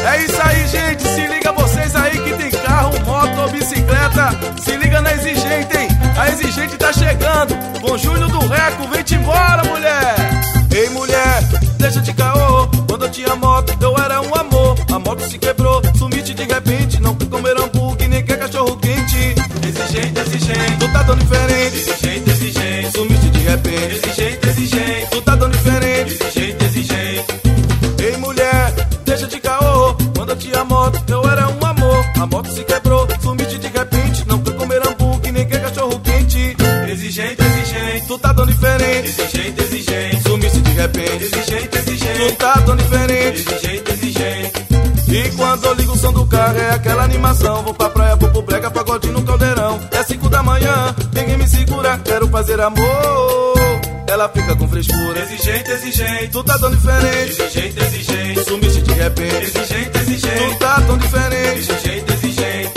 É isso aí, gente, se liga vocês aí que tem carro, moto ou bicicleta. Se liga na Exigente, hein? A Exigente tá chegando com Júnior do Reco, vem-te embora, mulher. Ei, mulher, deixa de caô. Quando eu tinha moto, eu era um amor. A moto se quebrou, sumiste de repente. Não quer comer hambúrguer, nem quer cachorro quente. Exigente, exigente, Tu tá tão diferente. exigente, exigente, Sumiste de repente. exigente, exigente, Tu tá tão diferente. exigente, exigente. Ei, mulher, deixa de caô. Quando eu tinha moto, eu era um amor. A moto se quebrou, sumiste de repente. Não quer comer hambúrguer, nem quer cachorro quente. Exigente, exigente, Tu tá tão diferente. exigente, exigente, Sumiste de repente. exigente, Tu exigente, tá tão diferente. exigente, exigente. E quando eu ligo o som do carro é aquela animação. Vou pra praia, vou pro brega, pagodinho no caldeirão. É 5 da manhã, ninguém me segura. Quero fazer amor, ela fica com frescura. Exigente, exigente, Tu tá tão diferente. exigente, exigente, Sumiste de repente. exigente, Tu exigente, tá tão diferente. exigente, exigente.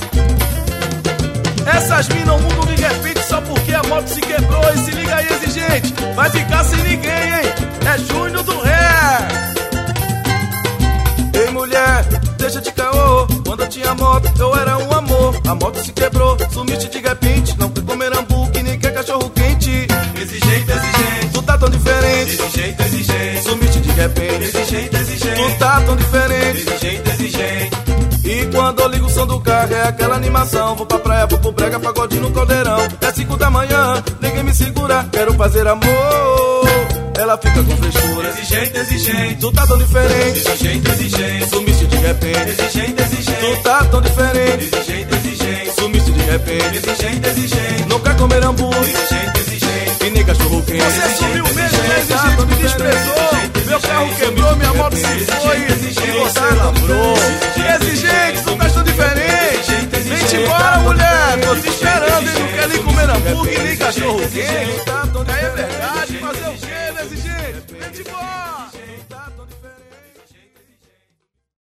Essas minas mudam de repente só porque a moto se quebrou. E se liga aí, Exigente, vai ficar sem ninguém, hein? É Júnior do Ré. Ei, mulher, deixa de caô. Quando eu tinha moto, eu era um amor. A moto se quebrou, sumiste de repente. Não quer comer hambúrguer, nem quer cachorro quente. Exigente, exigente, Tu tá tão diferente. exigente, exigente, Sumiste de repente. exigente, exigente, Tu tá tão diferente. exigente, exigente. E quando eu ligo o som do carro é aquela animação. Vou pra praia, vou pro brega, pagodinho no caldeirão. É 5 da manhã, ninguém me segura. Quero fazer amor, ela fica com frescura. Exigente, exigente, Tu tá tão diferente. exigente, exigente, Sumiste de repente. exigente, exigente, Tu tá tão diferente. exigente, exigente, Sumiste de repente. exigente, exigente, Não quer comer hambúrguer exigente, exigente. e nem cachorro quente. Você sumiu mesmo, né, Exigente? Me desprezou. Meu carro quebrou, minha moto se foi. E você lavrou. Exigente, tu tá tão diferente. Vem-te embora, mulher. Tô te esperando, hein? Não quer nem comer hambúrguer, nem cachorro quente. Tá tão Aí é diferente. verdade. Fazer o quê, né, Exigente? Vem-te embora.